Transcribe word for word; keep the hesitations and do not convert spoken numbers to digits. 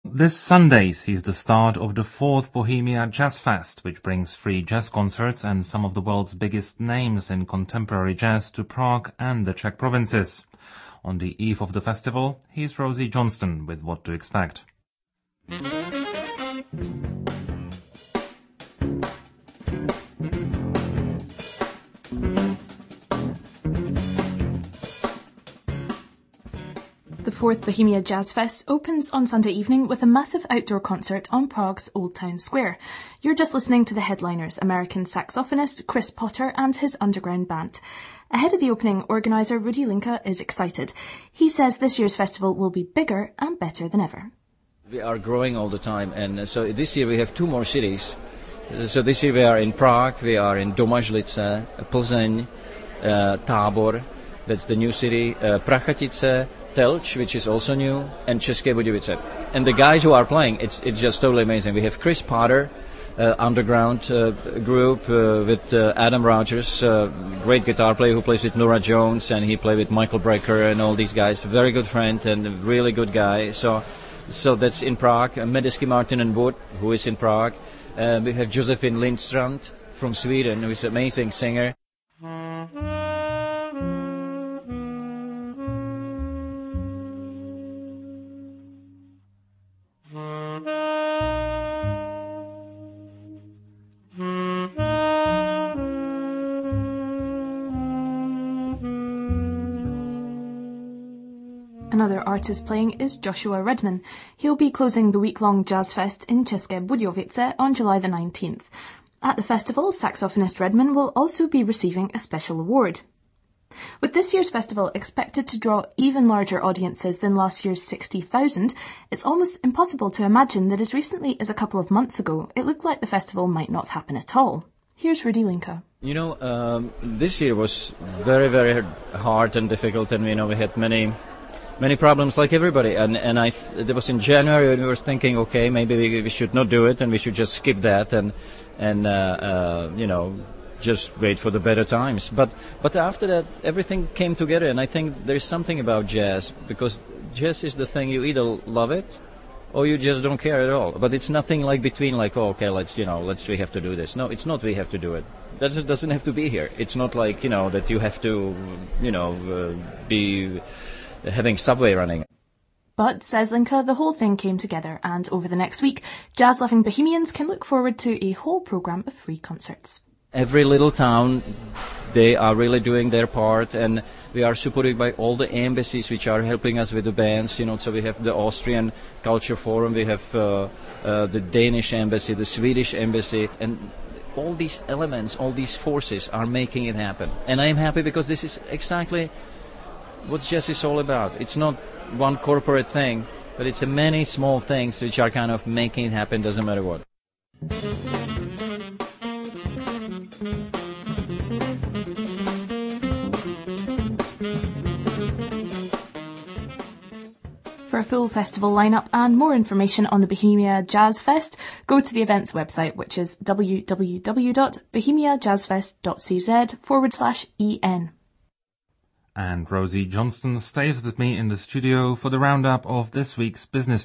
This Sunday sees the start of the fourth Bohemia Jazz Fest, which brings free jazz concerts and some of the world's biggest names in contemporary jazz to Prague and the Czech provinces. On the eve of the festival, here's Rosie Johnston with what to expect. The fourth Bohemia Jazz Fest opens on Sunday evening with a massive outdoor concert on Prague's Old Town Square. You're just listening to the headliners, American saxophonist Chris Potter and his underground band. Ahead of the opening, organiser Rudy Linka is excited. He says this year's festival will be bigger and better than ever. We are growing all the time, and so this year we have two more cities. So this year we are in Prague, we are in Domažlice, Plzeň, uh, Tábor, that's the new city, uh, Prachatice, Telč, which is also new, and České Budějovice. And the guys who are playing, it's it's just totally amazing. We have Chris Potter, uh, underground uh, group uh, with uh, Adam Rogers, uh, great guitar player who plays with Nora Jones, and he played with Michael Brecker and all these guys. Very good friend and a really good guy. So, so that's in Prague. Uh, Medeski Martin and Wood, who is in Prague. Uh, we have Josephine Lindstrand from Sweden, who is an amazing singer. Another artist playing is Joshua Redman. He'll be closing the week-long Jazz Fest in České Budějovice on July the nineteenth. At the festival, saxophonist Redman will also be receiving a special award. With this year's festival expected to draw even larger audiences than last year's sixty thousand, it's almost impossible to imagine that as recently as a couple of months ago, it looked like the festival might not happen at all. Here's Rudy Linka. You know, um, this year was very, very hard and difficult, and you know we had many... Many problems like everybody, and and I it was in January and we were thinking, okay, maybe we, we should not do it and we should just skip that and and uh, uh, you know just wait for the better times. But but after that, everything came together, and I think there's something about jazz, because jazz is the thing, you either love it or you just don't care at all. But it's nothing like between, like, oh, okay, let's you know let's we have to do this. No, it's not. We have to do it. That doesn't have to be here. It's not like you know that you have to you know uh, be. having subway running. But, says Linka, the whole thing came together, and over the next week, jazz-loving Bohemians can look forward to a whole programme of free concerts. Every little town, they are really doing their part, and we are supported by all the embassies which are helping us with the bands, you know, so we have the Austrian Culture Forum, we have uh, uh, the Danish embassy, the Swedish embassy, and all these elements, all these forces are making it happen. And I am happy because this is exactly what jazz is all about. It's not one corporate thing, but it's a many small things which are kind of making it happen, doesn't matter what. For a full festival lineup and more information on the Bohemia Jazz Fest, go to the events website, which is www.bohemiajazzfest.cz forward slash en. And Rosie Johnston stays with me in the studio for the roundup of this week's business